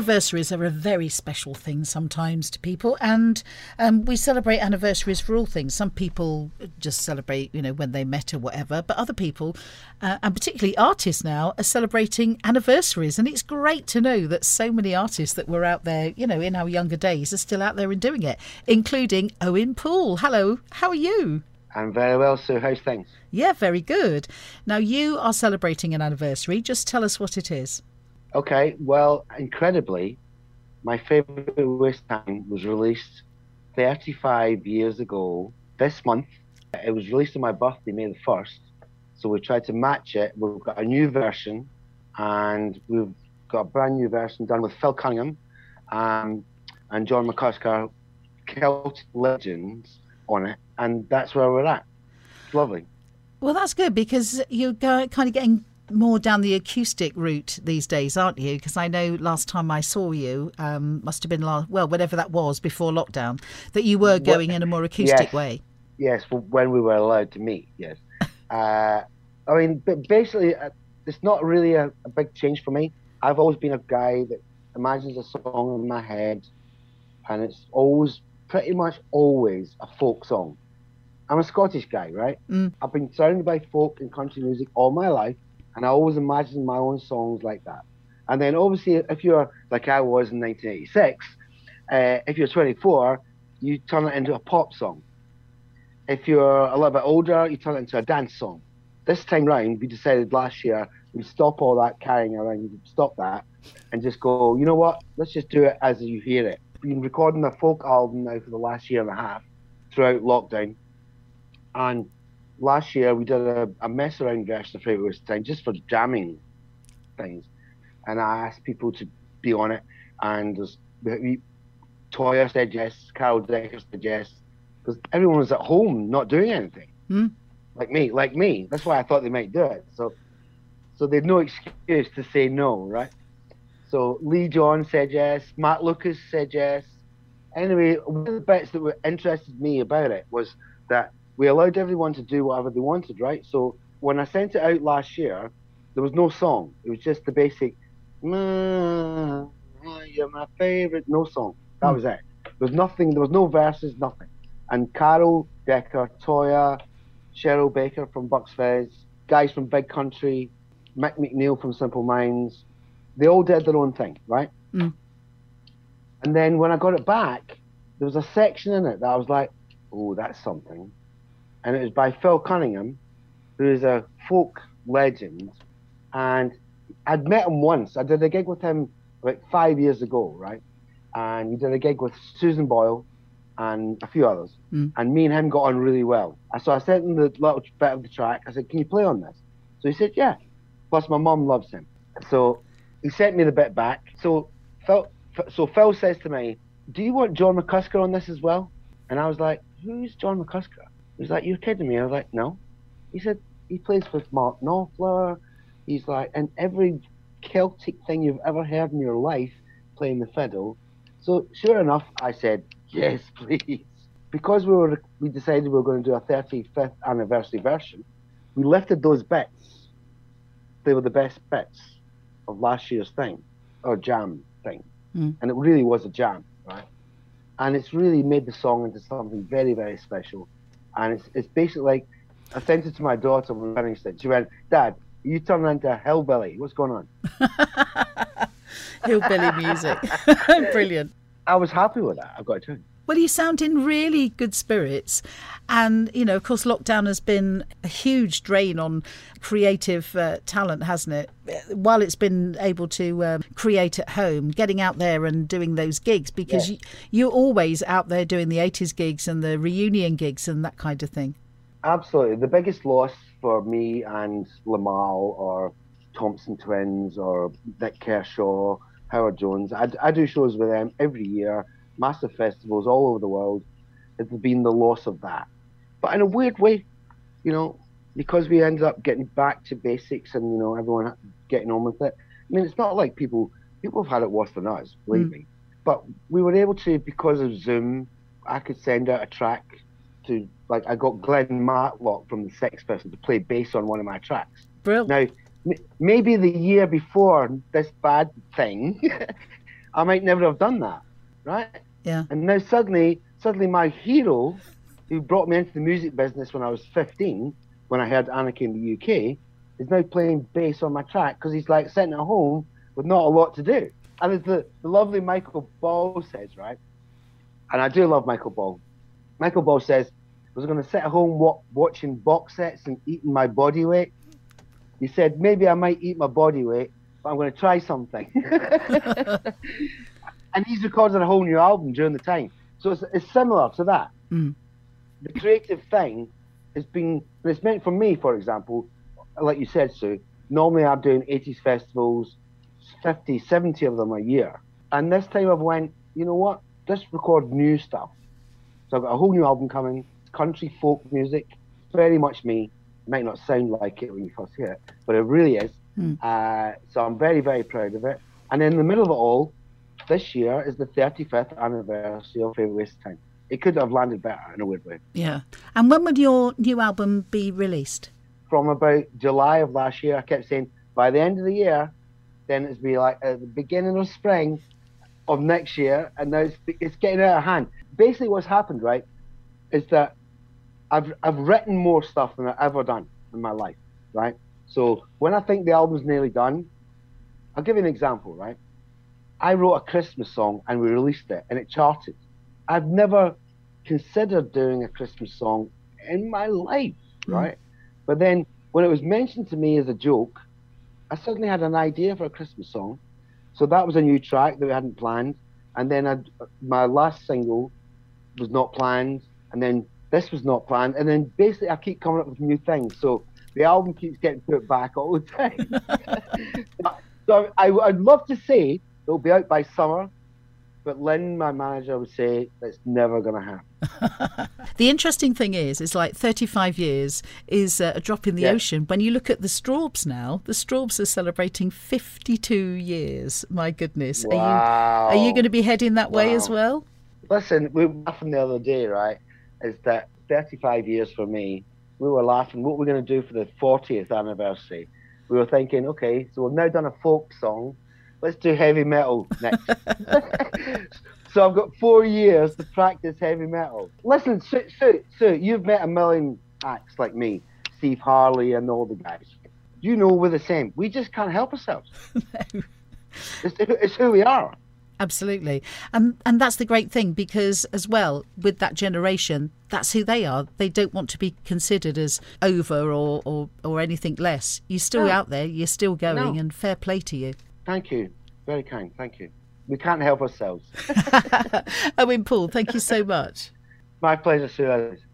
anniversaries are a very special thing sometimes to people, and we celebrate anniversaries for all things. Some people just celebrate, when they met or whatever, but other people, and particularly artists now, are celebrating anniversaries. And it's great to know that so many artists that were out there, in our younger days are still out there and doing it, including Owen Poole. Hello, how are you? I'm very well, Sue. How's things? Yeah, very good. Now, you are celebrating an anniversary. Just tell us what it is. Okay, well, incredibly, my favourite Waste Time was released 35 years ago this month. It was released on my birthday, May the 1st. So we tried to match it. We've got a new version, and we've got a brand new version done with Phil Cunningham and John McCusker, Celtic legends on it. And that's where we're at. It's lovely. Well, that's good, because you're kind of getting more down the acoustic route these days, aren't you? Because I know last time I saw you, must have been whenever that was, before lockdown, that you were going in a more acoustic way. Yes, when we were allowed to meet, yes. But basically, it's not really a big change for me. I've always been a guy that imagines a song in my head, and it's pretty much always a folk song. I'm a Scottish guy, right? I've been surrounded by folk and country music all my life, and I always imagine my own songs like that. And then obviously, if you're like I was in 1986, if you're 24, you turn it into a pop song. If you're a little bit older, you turn it into a dance song. This time round, we decided last year we'd stop all that carrying around, stop that, and just go, you know what, let's just do it as you hear it. We've been recording a folk album now for the last year and a half throughout lockdown. And last year we did a mess around version of Favourite Waste Time just for jamming things. And I asked people to be on it. And Toya said yes, Carol Decker said yes. Because everyone was at home not doing anything. Like me. That's why I thought they might do it. So they had no excuse to say no, right? So Lee John said yes, Matt Lucas said yes. Anyway, one of the bits that interested me about it was that we allowed everyone to do whatever they wanted, right? So when I sent it out last year, there was no song. It was just the basic, you're my favorite, no song. That was it. There was nothing, there was no verses, nothing. And Carol Decker, Toya, Cheryl Baker from Bucks Fizz, guys from Big Country, Mick McNeil from Simple Minds, they all did their own thing, right? And then when I got it back, there was a section in it that I was like, oh, that's something. And it was by Phil Cunningham, who is a folk legend. And I'd met him once. I did a gig with him like 5 years ago, right? And he did a gig with Susan Boyle and a few others. And me and him got on really well. So I sent him the little bit of the track. I said, can you play on this? So he said, yeah. Plus my mum loves him. So he sent me the bit back. So Phil says to me, do you want John McCusker on this as well? And I was like, who's John McCusker? He was like, you're kidding me. I was like, no. He said, he plays with Mark Knopfler. He's like, and every Celtic thing you've ever heard in your life, playing the fiddle. So sure enough, I said, yes, please. Because we decided we were going to do a 35th anniversary version, we lifted those bits. They were the best bits of last year's thing, or jam thing. And it really was a jam, right? And it's really made the song into something very, very special. And it's basically like, I sent it to my daughter when we were finished it. She went, Dad, you turned into a hillbilly. What's going on? Hillbilly music. Brilliant. I was happy with that, I've got to tell you. Well, you sound in really good spirits. And, of course, lockdown has been a huge drain on creative talent, hasn't it? While it's been able to create at home, getting out there and doing those gigs, because you're always out there doing the 80s gigs and the reunion gigs and that kind of thing. Absolutely. The biggest loss for me and Lamal or Thompson Twins or Nick Kershaw, Howard Jones, I do shows with them every year. Massive festivals all over the world. It's been the loss of that. But in a weird way, because we ended up getting back to basics and, everyone getting on with it. I mean, it's not like people have had it worse than us, believe me. But we were able to, because of Zoom, I could send out a track to, like, I got Glenn Matlock from the Sex Pistols to play bass on one of my tracks. Brilliant. Now, maybe the year before this bad thing, I might never have done that, right? Yeah. And now suddenly my hero, who brought me into the music business when I was 15, when I heard Anarchy in the UK, is now playing bass on my track because he's like sitting at home with not a lot to do. And as the lovely Michael Ball says, right? And I do love Michael Ball. Michael Ball says, I was going to sit at home watching box sets and eating my body weight. He said, maybe I might eat my body weight, but I'm going to try something. And he's recorded a whole new album during the time. So it's similar to that. Mm. The creative thing has been, it's meant for me, for example, like you said, Sue, normally I'm doing 80s festivals, 50, 70 of them a year. And this time I've went, you know what, just record new stuff. So I've got a whole new album coming, country folk music, very much me. It might not sound like it when you first hear it, but it really is. So I'm very, very proud of it. And in the middle of it all, this year is the 35th anniversary of Favourite Waste of Time. It could have landed better in a weird way. Yeah. And when would your new album be released? From about July of last year, I kept saying, by the end of the year, then it's be like at the beginning of spring of next year, and now it's getting out of hand. Basically what's happened, right, is that I've written more stuff than I've ever done in my life, right? So when I think the album's nearly done, I'll give you an example, right? I wrote a Christmas song and we released it and it charted. I've never considered doing a Christmas song in my life, right? But then when it was mentioned to me as a joke, I suddenly had an idea for a Christmas song. So that was a new track that we hadn't planned. And then my last single was not planned. And then this was not planned. And then basically I keep coming up with new things. So the album keeps getting put back all the time. So I'd love to say it'll be out by summer. But Lynn, my manager, would say that's never going to happen. The interesting thing is like 35 years is a drop in the ocean. When you look at the Strawbs now, the Strawbs are celebrating 52 years. My goodness. Wow. Are you going to be heading that way as well? Listen, we were laughing the other day, right, is that 35 years for me, we were laughing what we're going to do for the 40th anniversary. We were thinking, okay, so we've now done a folk song. Let's do heavy metal next. So I've got 4 years to practice heavy metal. Listen, Sue, you've met a million acts like me, Steve Harley and all the guys. You know we're the same. We just can't help ourselves. No. It's who we are. Absolutely. And that's the great thing, because as well, with that generation, that's who they are. They don't want to be considered as over or anything less. You're still out there, you're still going, and fair play to you. Thank you. Very kind. Thank you. We can't help ourselves. Owen Paul, thank you so much. My pleasure, Sue.